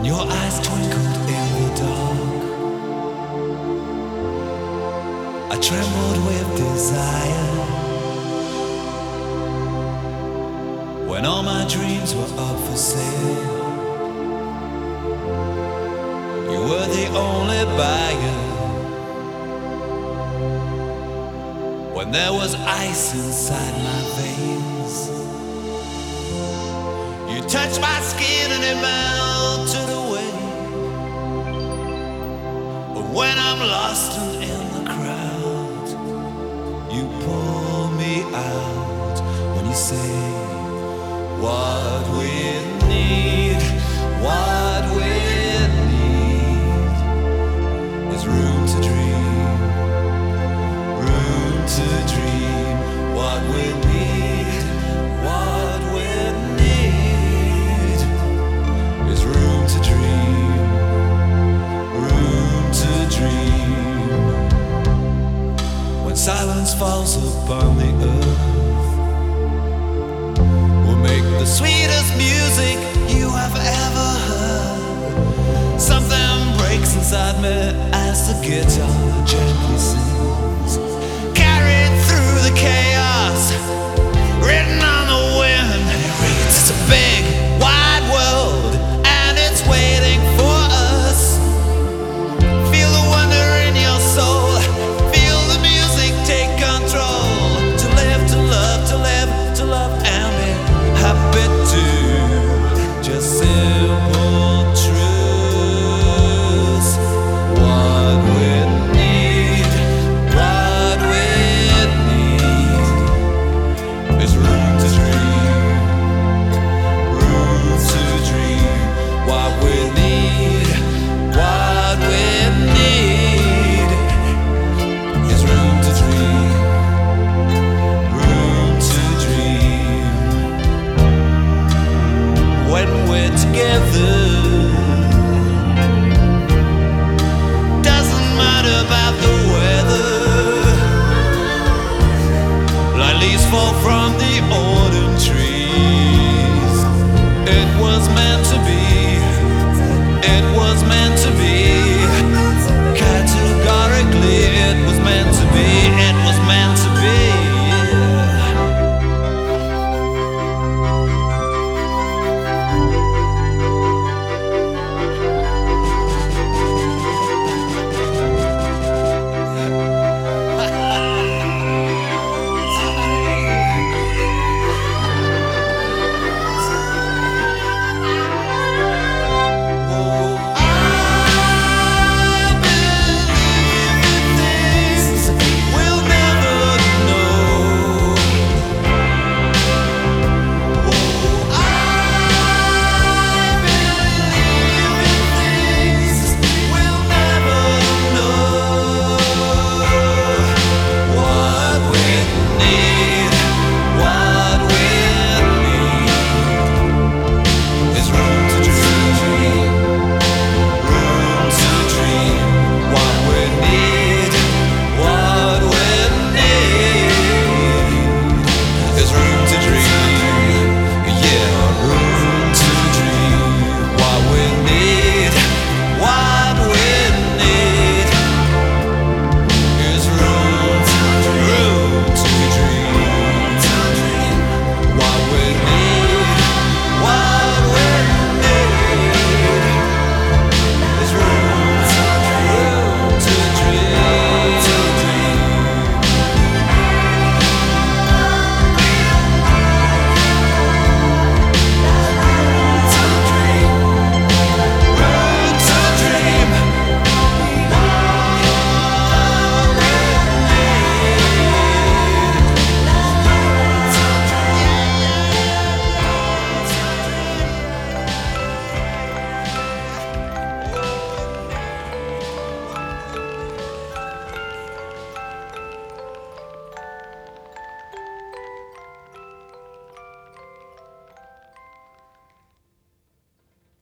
Your eyes twinkled in the dark. I trembled with desire when all my dreams were up for sale. You were the only buyer when there was ice inside my veins. You touched my skin and it melted away. But when I'm lost and in the crowd, you pull me out when you say, what we need, what we need is room to dream, room to dream. What we need, what we need is room to dream, room to dream. When silence falls upon the earth, we'll make the sweetest music you have ever heard. Something breaks inside me as the guitar gently sings, carried through the chaos, written on the wind. And it reads, it's a big, wide world, and it's waiting for us. Feel the wonder in your soul, feel the music take control. To live, to love, to live, to love, and be happy too. Just simple truths. What we need, what we need is room to dream, room to dream. What we need, what we need is room to dream, room to dream. When we're together, doesn't matter about the weather. Like leaves fall from the autumn trees. It was meant to be, it was meant to be.